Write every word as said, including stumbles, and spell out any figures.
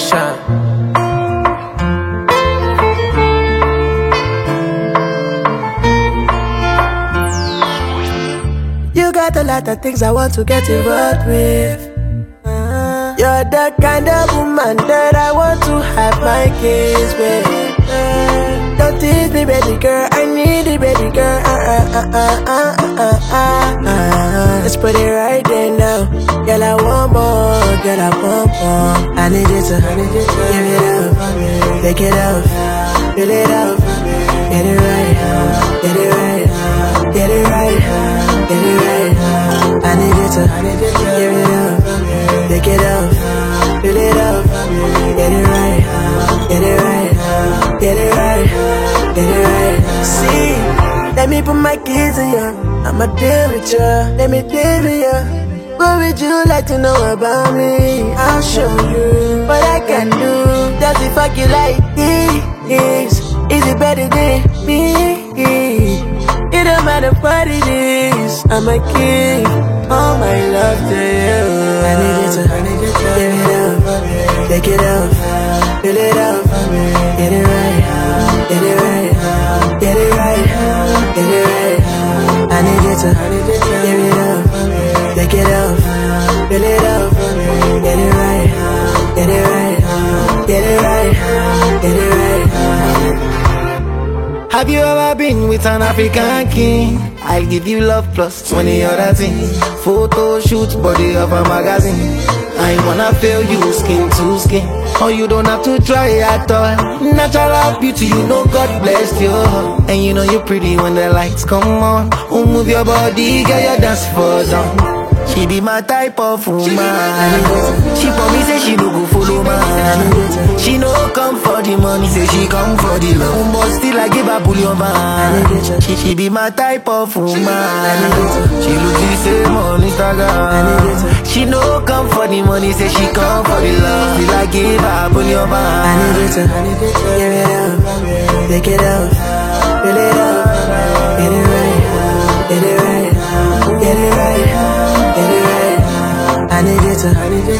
shine. You got a lot of things I want to get involved with. Uh, You're the kind of woman that I want to have my kids with. Uh, Don't tease me, baby girl, I need it, baby girl. Uh, uh, uh, uh, uh, uh, uh, uh. Let's put it right there now. Girl, I want more, girl, I want more. I need it to give it up, take it up, fill it up, get it right, get it right, get it right, get it right. I need it to give it up, take it up, fill it up, get it right, get it right, get it right, get it right. See, let me put my keys in ya. I'ma deal with ya, let me deal with ya. What would you like to know about me? I'll show you what I can do. Does it fuck you like this? Is it better than me? It don't matter what it is, I'ma give all my love to you. I need it to give it up, take it up, fill it up, get it right, get it right, get it right, get it right. I need it to give it up, take it up, fill it up, get it right, get it right, get it right, get it right. Have you ever been with an African king? I'll give you love plus twenty other things. Photo shoot, body of a magazine. I wanna feel you skin to skin. Oh, you don't have to try at all. Natural beauty, you know God bless you. And you know you're pretty when the lights come on. Oh, move your body, get your dance for them. She be my type of woman. She for me say she no go follow man. She no come for the money, say she come for the love. But still I give her bullion man. She, she be my type of woman. She look the same on Instagram. She no come for the money, say she come for the love. Still I give her bullion man. I need it to give it up, take it up, fill it up, get it right, get it right, get it right, get it right. I need it to